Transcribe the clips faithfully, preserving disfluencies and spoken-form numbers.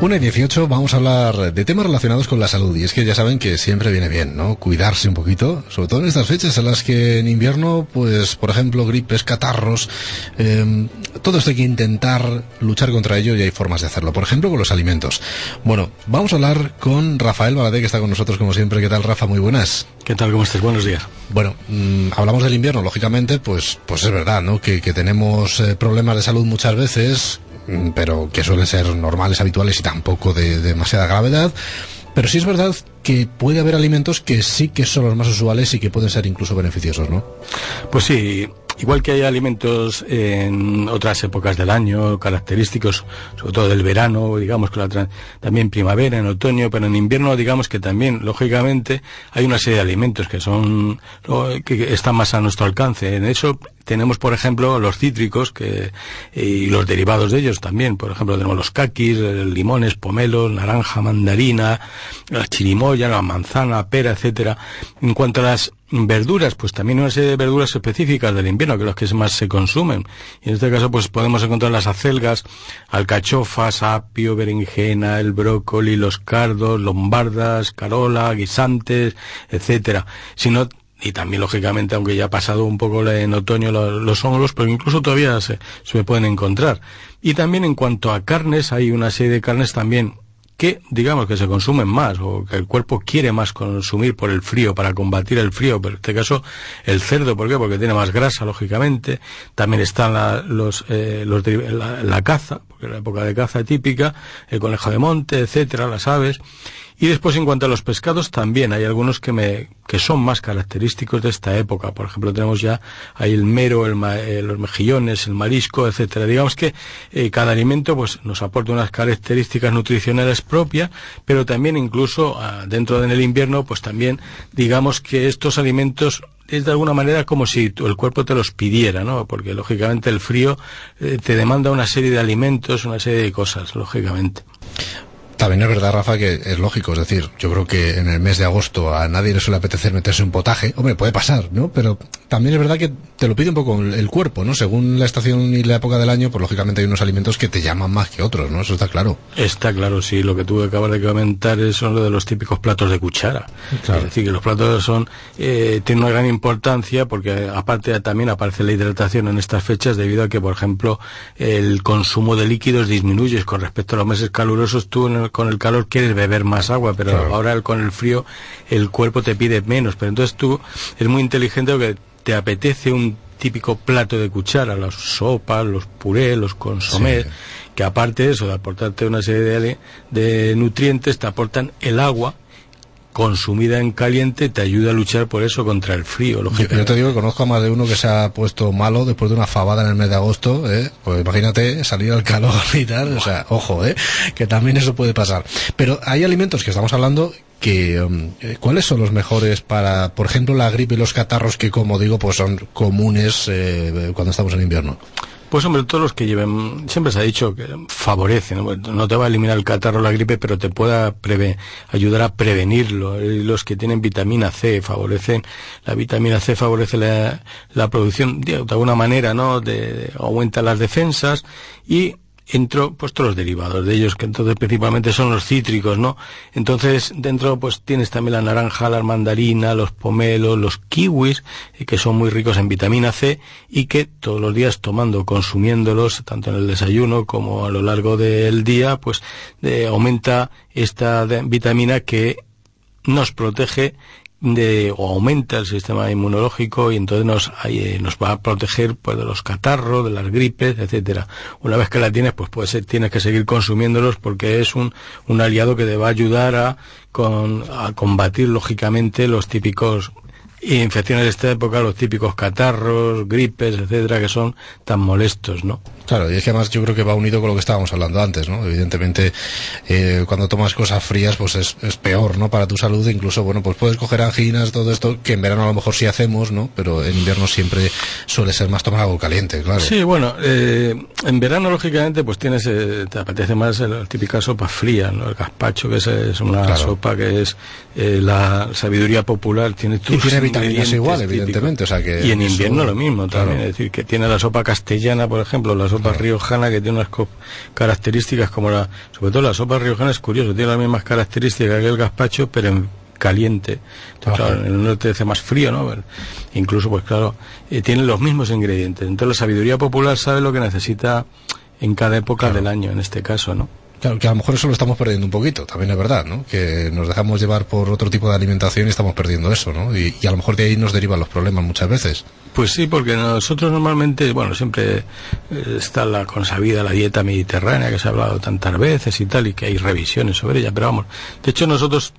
una y dieciocho, vamos a hablar de temas relacionados con la salud, y es que ya saben que siempre viene bien, ¿no? Cuidarse un poquito, sobre todo en estas fechas en las que en invierno, pues, por ejemplo, gripes, catarros, eh, todo esto hay que intentar luchar contra ello, y hay formas de hacerlo, por ejemplo, con los alimentos. Bueno, vamos a hablar con Rafael Baladé, que está con nosotros como siempre. ¿Qué tal, Rafa? Muy buenas. ¿Qué tal? ¿Cómo estás? Buenos días. Bueno, mmm, hablamos del invierno, lógicamente, pues, pues es verdad, ¿no? Que, que tenemos eh, problemas de salud muchas veces, pero que suelen ser normales, habituales y tampoco de, de demasiada gravedad. Pero sí es verdad que puede haber alimentos que sí que son los más usuales y que pueden ser incluso beneficiosos, ¿no? Pues sí, igual que hay alimentos en otras épocas del año característicos, sobre todo del verano, digamos que la, también primavera, en otoño, pero en invierno digamos que también, lógicamente, hay una serie de alimentos que son que están más a nuestro alcance. En eso tenemos, por ejemplo, los cítricos que y los derivados de ellos también. Por ejemplo, tenemos los caquis, limones, pomelos, naranja, mandarina, la chirimoya, la manzana, pera, etcétera. En cuanto a las verduras, pues también una serie de verduras específicas del invierno, que los que más se consumen. Y en este caso, pues podemos encontrar las acelgas, alcachofas, apio, berenjena, el brócoli, los cardos, lombardas, carola, guisantes, etcétera. Si no, y también, lógicamente, aunque ya ha pasado un poco en otoño los, los hongos, pero incluso todavía se, se pueden encontrar. Y también en cuanto a carnes, hay una serie de carnes también que, digamos, que se consumen más, o que el cuerpo quiere más consumir por el frío, para combatir el frío. Pero en este caso, el cerdo, ¿por qué? Porque tiene más grasa, lógicamente. También están la, los, eh, los la, la caza, porque es la época de caza típica, el conejo de monte, etcétera, las aves. Y después, en cuanto a los pescados, también hay algunos que me que son más característicos de esta época. Por ejemplo, tenemos ya ahí el mero, el ma, eh, los mejillones, el marisco, etcétera. Digamos que eh, cada alimento pues nos aporta unas características nutricionales propias, pero también incluso ah, dentro del invierno, pues también digamos que estos alimentos es de alguna manera como si el cuerpo te los pidiera, ¿no? Porque lógicamente el frío eh, te demanda una serie de alimentos, una serie de cosas, lógicamente. También es verdad, Rafa, que es lógico, es decir, yo creo que en el mes de agosto a nadie le suele apetecer meterse un potaje. Hombre, puede pasar, ¿no? Pero también es verdad que te lo pide un poco el cuerpo, ¿no? Según la estación y la época del año, pues lógicamente hay unos alimentos que te llaman más que otros, ¿no? Eso está claro. Está claro, sí. Lo que tú acabas de comentar es son lo de los típicos platos de cuchara. Claro. Es decir, que los platos son eh, tienen una gran importancia porque aparte también aparece la hidratación en estas fechas debido a que, por ejemplo, el consumo de líquidos disminuye con respecto a los meses calurosos. Tú en el con el calor quieres beber más agua, pero claro, ahora con el frío el cuerpo te pide menos. Pero entonces tú es muy inteligente porque te apetece un típico plato de cuchara, las sopas, los purés, los consomés, sí, que aparte de eso, de aportarte una serie de, de nutrientes, te aportan el agua consumida en caliente, te ayuda a luchar por eso contra el frío. Yo, yo te digo que conozco a más de uno que se ha puesto malo después de una fabada en el mes de agosto, ¿eh? Pues imagínate salir al calor y tal, wow. O sea, ojo, ¿eh? Que también eso puede pasar. Pero hay alimentos que estamos hablando que, um, ¿cuáles son los mejores para, por ejemplo, la gripe y los catarros que, como digo, pues son comunes eh, cuando estamos en invierno? Pues hombre, todos los que lleven, siempre se ha dicho que favorecen, no, no te va a eliminar el catarro o la gripe, pero te pueda preve, ayudar a prevenirlo. Los que tienen vitamina C favorecen, la vitamina C favorece la, la producción, de alguna manera, ¿no? De, de, aumenta las defensas y entro pues todos los derivados de ellos, que entonces principalmente son los cítricos, ¿no? Entonces dentro pues tienes también la naranja, la mandarina, los pomelos, los kiwis, eh, que son muy ricos en vitamina C y que todos los días tomando, consumiéndolos, tanto en el desayuno como a lo largo del día, pues eh, aumenta esta de, vitamina que nos protege de, o aumenta el sistema inmunológico y entonces nos, eh, nos va a proteger pues de los catarros, de las gripes, etcétera. Una vez que la tienes, pues puede ser, tienes que seguir consumiéndolos porque es un, un aliado que te va a ayudar a, con, a combatir lógicamente los típicos infecciones de esta época, los típicos catarros, gripes, etcétera, que son tan molestos, ¿no? Claro, y es que además yo creo que va unido con lo que estábamos hablando antes, ¿no? Evidentemente, eh, cuando tomas cosas frías, pues es, es peor, ¿no? Para tu salud, incluso, bueno, pues puedes coger anginas, todo esto, que en verano a lo mejor sí hacemos, ¿no? Pero en invierno siempre suele ser más tomar algo caliente, claro. Sí, bueno, eh, en verano, lógicamente, pues tienes, eh, te apetece más la típica sopa fría, ¿no? El gazpacho, que es, es una claro. sopa que es eh, la sabiduría popular, tiene tus y tiene vitaminas igual, evidentemente, o sea que... Y en eso, invierno lo mismo también, claro. es decir, que tiene la sopa castellana, por ejemplo, la sopa claro. riojana, que tiene unas co- características como la... Sobre todo la sopa riojana es curioso, tiene las mismas características que el gazpacho, pero en caliente. Entonces, claro, en el norte hace más frío, ¿no? Pero incluso, pues claro, eh, tienen los mismos ingredientes. Entonces la sabiduría popular sabe lo que necesita en cada época claro. del año, en este caso, ¿no? Claro, que a lo mejor eso lo estamos perdiendo un poquito, también es verdad, ¿no? Que nos dejamos llevar por otro tipo de alimentación y estamos perdiendo eso, ¿no? Y, y a lo mejor de ahí nos derivan los problemas muchas veces. Pues sí, porque nosotros normalmente, bueno, siempre está la consabida la dieta mediterránea, que se ha hablado tantas veces y tal, y que hay revisiones sobre ella, pero vamos, de hecho nosotros,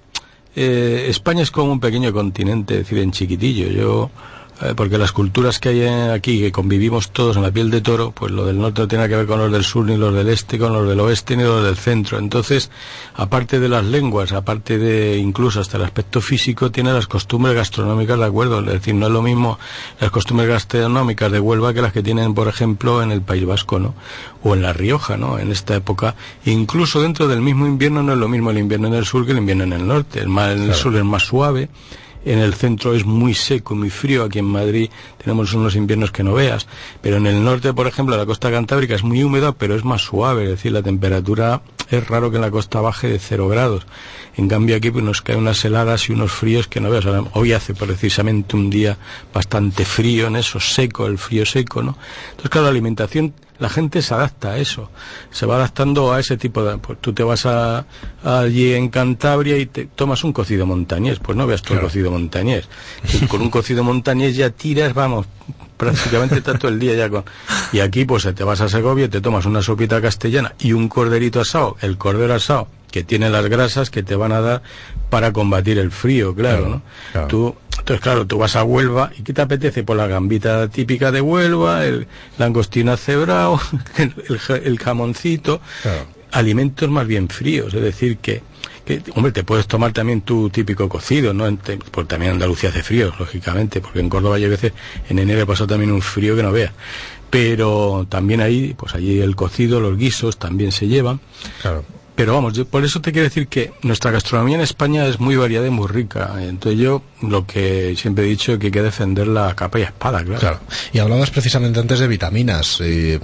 eh, España es como un pequeño continente, es decir, en chiquitillo, yo... porque las culturas que hay aquí, que convivimos todos en la piel de toro, pues lo del norte no tiene que ver con los del sur, ni los del este, con los del oeste, ni los del centro. Entonces, aparte de las lenguas, aparte de incluso hasta el aspecto físico, tiene las costumbres gastronómicas de acuerdo. Es decir, no es lo mismo las costumbres gastronómicas de Huelva que las que tienen, por ejemplo, en el País Vasco, ¿no? O en La Rioja, ¿no? En esta época, incluso dentro del mismo invierno, no es lo mismo el invierno en el sur que el invierno en el norte. El, mar, en el claro. sur es más suave. En el centro es muy seco, muy frío. Aquí en Madrid tenemos unos inviernos que no veas. Pero en el norte, por ejemplo, la costa cantábrica es muy húmeda, pero es más suave. Es decir, la temperatura es raro que en la costa baje de cero grados. En cambio aquí pues nos caen unas heladas y unos fríos que no veas. Hoy hace precisamente un día bastante frío en eso, seco, el frío seco, ¿no? Entonces, claro, la alimentación... La gente se adapta a eso, se va adaptando a ese tipo de... Pues tú te vas a, a allí en Cantabria y te tomas un cocido montañés, pues no veas tú claro. el cocido montañés. Y con un cocido montañés ya tiras, vamos, prácticamente todo el día ya con... Y aquí pues te vas a Segovia, te tomas una sopita castellana y un corderito asado, el cordero asado, que tiene las grasas que te van a dar para combatir el frío, claro, claro ¿no? Claro. Tú... Entonces, claro, tú vas a Huelva y ¿qué te apetece? Pues la gambita típica de Huelva, el langostino cebrado, el, el, el jamoncito, claro. alimentos más bien fríos, es decir que, que, hombre, te puedes tomar también tu típico cocido, ¿no? Porque también Andalucía hace frío, lógicamente, porque en Córdoba yo a veces en enero pasó también un frío que no veas. Pero también ahí, pues allí el cocido, los guisos también se llevan. Claro. Pero vamos, yo por eso te quiero decir que nuestra gastronomía en España es muy variada y muy rica. Entonces yo lo que siempre he dicho es que hay que defenderla a capa y espada, claro. Claro. Y hablabas precisamente antes de vitaminas. Eh,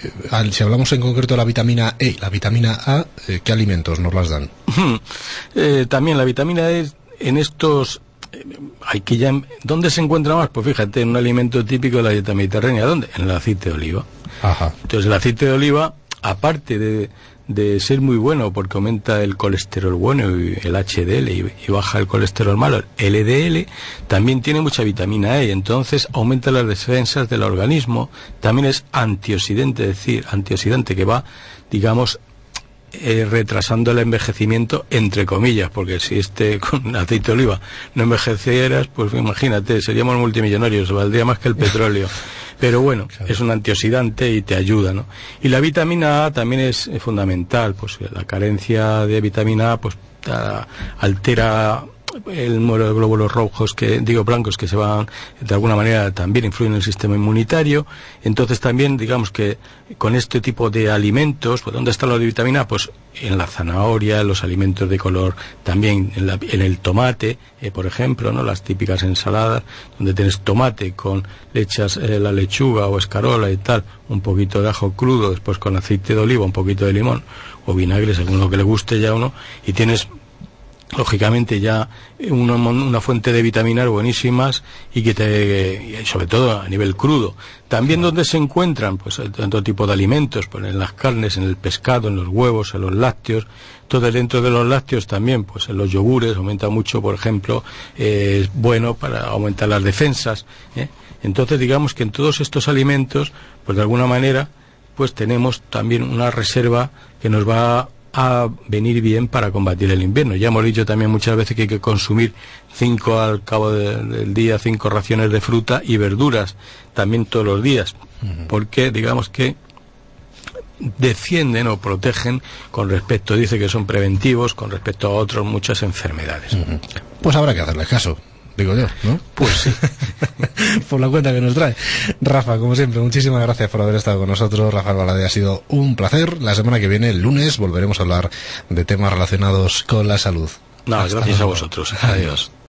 si hablamos en concreto de la vitamina E, la vitamina A, eh, ¿qué alimentos nos las dan? eh, también la vitamina E en estos... Hay que ya, ¿dónde se encuentra más? Pues fíjate, en un alimento típico de la dieta mediterránea. ¿Dónde? En el aceite de oliva. Ajá. Entonces el aceite de oliva, aparte de... de ser muy bueno porque aumenta el colesterol bueno y el H D L y, y baja el colesterol malo, el L D L, también tiene mucha vitamina E, entonces aumenta las defensas del organismo, también es antioxidante, es decir, antioxidante que va, digamos, eh, retrasando el envejecimiento, entre comillas, porque si este con aceite de oliva no envejecieras, pues imagínate, seríamos multimillonarios, valdría más que el petróleo. Pero bueno, claro. es un antioxidante y te ayuda, ¿no? Y la vitamina A también es, es fundamental, pues la carencia de vitamina A pues ta, altera el número de glóbulos rojos, que digo blancos, que se van, de alguna manera también influyen en el sistema inmunitario. Entonces también, digamos que con este tipo de alimentos, pues ¿dónde está lo de vitamina A? Pues en la zanahoria, en los alimentos de color, también en, la, en el tomate, eh, por ejemplo, ¿no? Las típicas ensaladas, donde tienes tomate con le echas eh, la lechuga o escarola y tal, un poquito de ajo crudo, después con aceite de oliva, un poquito de limón, o vinagre, según lo que le guste ya a uno, y tienes lógicamente ya una, una fuente de vitaminas buenísimas y que te, y sobre todo a nivel crudo. También donde se encuentran, pues, tanto tipo de alimentos, pues en las carnes, en el pescado, en los huevos, en los lácteos. Todo dentro de los lácteos también, pues en los yogures aumenta mucho, por ejemplo, eh, es bueno para aumentar las defensas, ¿eh? Entonces digamos que en todos estos alimentos, pues de alguna manera, pues tenemos también una reserva que nos va a venir bien para combatir el invierno. Ya hemos dicho también muchas veces que hay que consumir cinco al cabo de, del día, cinco raciones de fruta y verduras también todos los días, uh-huh. porque digamos que defienden o protegen con respecto, dice que son preventivos con respecto a otras muchas enfermedades. Uh-huh. Pues habrá que hacerle caso, digo yo, ¿no? Pues sí. Por la cuenta que nos trae. Rafa, como siempre, muchísimas gracias por haber estado con nosotros. Rafael Valadez, ha sido un placer. La semana que viene, el lunes, volveremos a hablar de temas relacionados con la salud. No, gracias luego. A vosotros. Adiós.